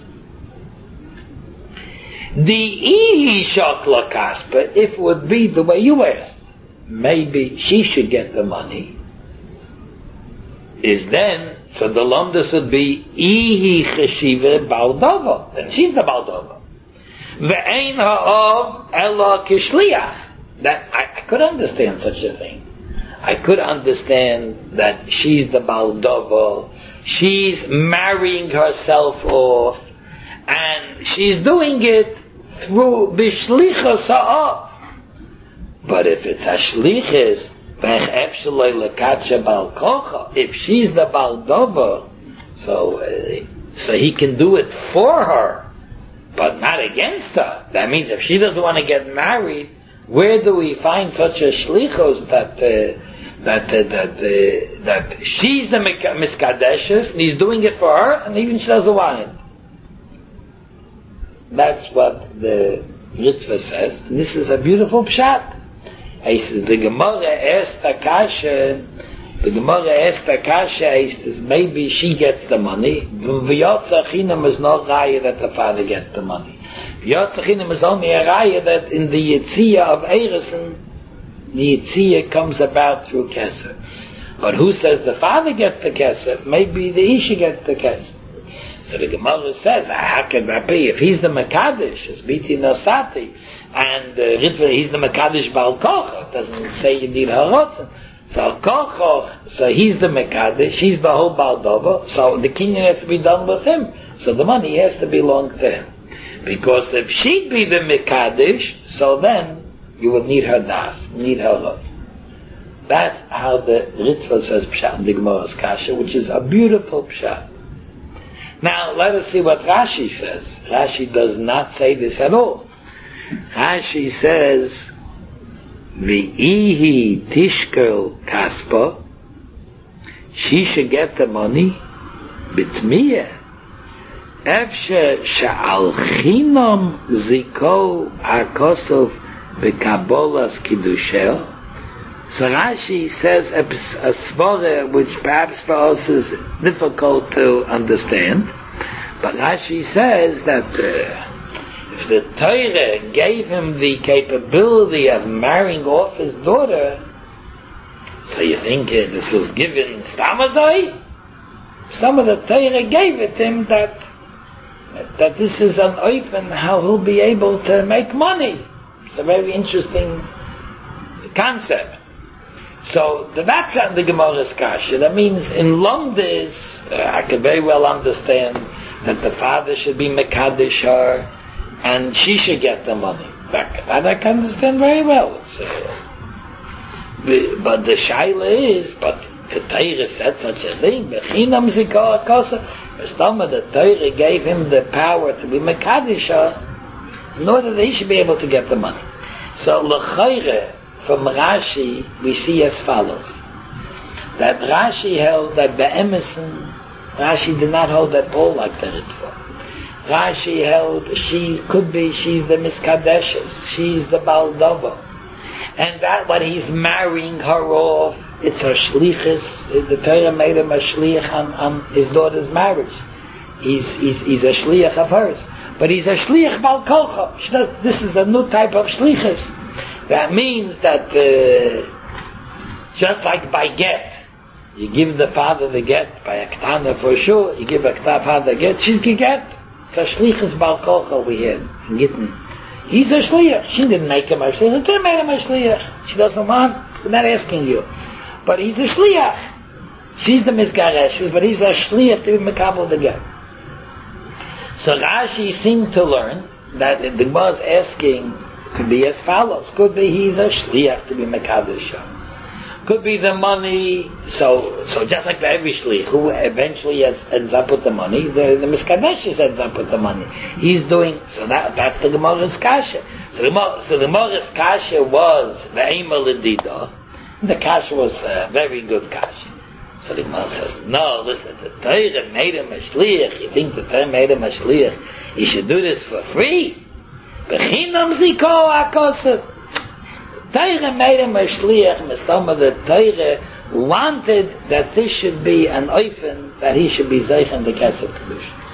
The Ihi Shokla Kaspa, if it would be the way you asked, maybe she should get the money, is then, so the Lomdus would be Ihi Cheshiva Baldova, then she's the Baldova. Ve'ein ha'ov ela kishliach. That, I could understand such a thing. I could understand that she's the Baldova, she's marrying herself off, and she's doing it through bishlicha sa'af. But if it's a shlichis, if she's the baldova, so he can do it for her, but not against her. That means if she doesn't want to get married, where do we find such a shlichos that she's the miskadeshes and he's doing it for her, and even she doesn't want it? That's what the Ritva says. And this is a beautiful pshat. The Gemara asked Akasha, is maybe she gets the money. V'yotzachinam is not raya that the father gets the money. V'yotzachinam is only a raya that in the Yitziyah of Eiresen, the Yitziyah comes about through Kesef. But who says the father gets the Kesef? Maybe the Isha gets the Kesef. So the Gemara says, how can that be? If he's the Mekadesh, it's Biti Nosati, and he's the Mekadesh Baal Koch, it doesn't say you need Harotzen. So Koch, so he's the Mekadesh, he's the whole Baldova, so the kinyan has to be done with him. So the money has to belong to him. Because if she'd be the Mekadesh, so then you would need her das, need her lot. That's how the Ritva says Pshat in the Gemara's Kasha, which is a beautiful Pshat. Now, let us see what Rashi says. Rashi does not say this at all. Rashi says, V'ihi tishkel kaspa, she should get the money, bitmiyah, efshe sha'al chinam ziko akosov bekabolas kiddushel. So Rashi says a svara which perhaps for us is difficult to understand, but Rashi says that if the Torah gave him the capability of marrying off his daughter, so you think this was given stamazai? Some of the Torah gave it him that this is an oifen how he'll be able to make money. It's a very interesting concept. So that's the Gemara's Kasha. That means in Lomdis, I could very well understand that the father should be Mekadesh her, and she should get the money. That I can understand very well. but the shaila is, but the Torah said such a thing. Bechinam zikah akosa. The Torah gave him the power to be mekadisha in order that he should be able to get the money. So l'chayre from Rashi we see as follows: that Rashi held that be'emeson, Rashi did not hold that Paul like the Ritva. Rashi held she's the miskadeshes, she's the baldova, and that when he's marrying her off, it's her shlichus. The Torah made him a shliach on his daughter's marriage. He's a shliach of hers, but he's a shliach bal kocha. This is a new type of shlichus. That means that just like by get, you give the father the get by a ktana for sure. You give a father the get, she's get. It's a shlichus bal kocha over here in Gittin. He's a shliach. She didn't make him a shliach. They made him a shliach. She doesn't want. We're not asking you, but he's a shliach. She's the misgareshes, but he's a shliach to be mekabel the get. So Rashi seemed to learn that the Gemara is asking could be as follows. Could be he's a shliach to be mekadesha. Could be the money. So just like every shliach who eventually ends up with the money, the miskadeshes ends up with the money. He's doing so. That's the Gemara's kasha. So the Gemara's kasha was the Eimer L'Dida. The kasha was a very good kasha. So the Gemara says, no, listen, the Torah made him a shliach. You think the Torah made him a shliach? He should do this for free. Bechinam ziko akosef. Torah made him a shliach. The Torah wanted that this should be an oifen, that he should be zeich in the kesef kedusha.